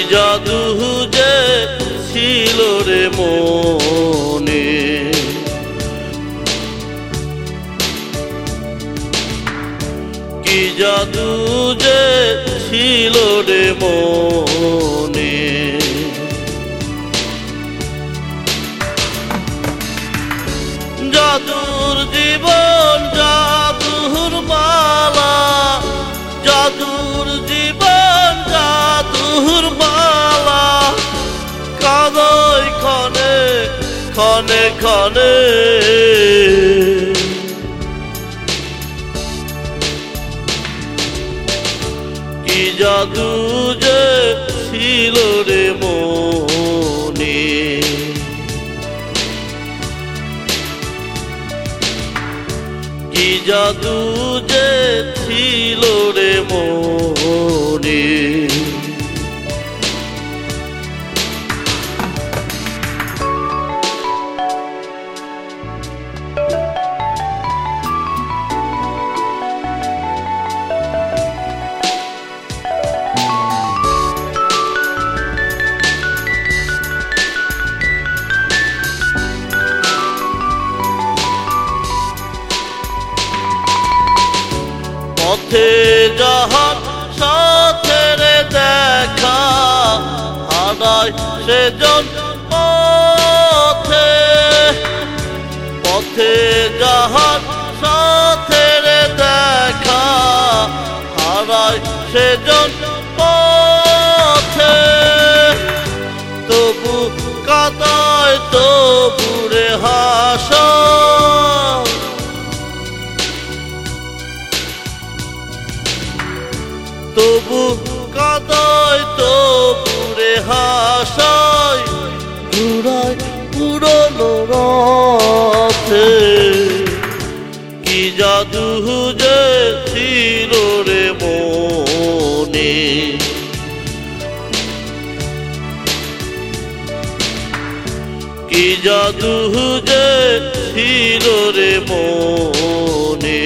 জাদু যে ছিল রে মনে, কি জাদু যে ছিল রে মনে। জাদুর জীবন জাদুর মালা, জাদুর জীবন জাদুর মালা, কাঁদই ক্ষণে ক্ষণে ক্ষণে। কি জাদু যে ছিল রে মনে, কি জাদু যে ছিল রে মনে। পথে যাহার সাথে রে দেখা হারায় সেজন পথে, পথে যাহার সাথে রে দেখা হারায় সেজন পথে। তবু কাদায় তবু রে হাসা, তবু কাদায় তবু রে হাসায়, ঘুরায় পুরনো রথে। কি জাদু যে ছিল রে মনে, কি জাদু যে ছিল রে মনে।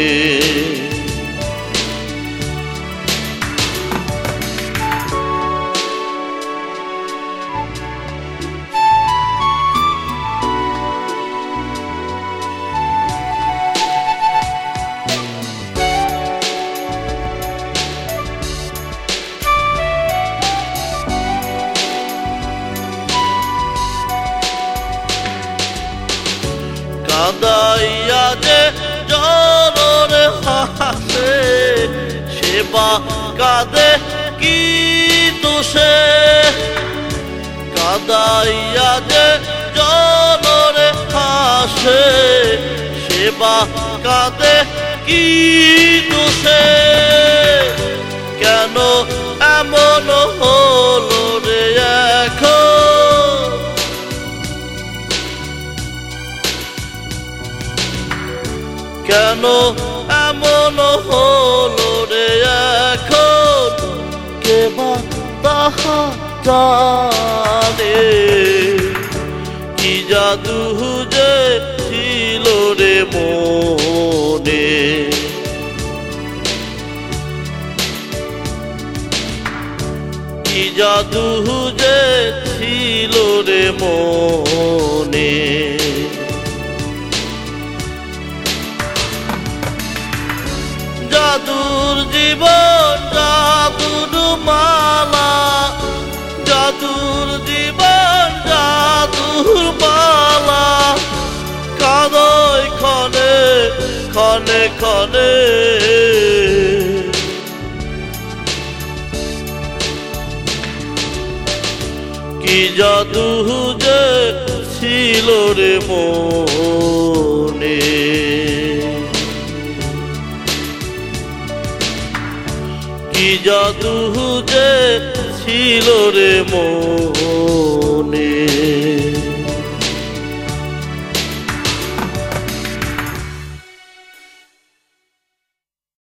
কাঁদাইয়া যে জনরে হাসে, সেবা কাঁদে কি দোষে। কাঁদাইয়া যে জনরে হাসে, সেবা কাঁদে কি দোষে। কেন এমন হলো রে এখন, কেন এমন হলো রে এখন, কে বা তাহা জানে। কি জাদু যে ছিল রে মনে, কি জাদু যে ছিল রে মনে। জাদুর জীবন জাদুর মালা, জাদুর জীবন জাদুর মালা, কাঁদই ক্ষণে ক্ষণে ক্ষণে। কি জাদু যে ছিল রে মনে, কি জাদু যে ছিল রে মনে।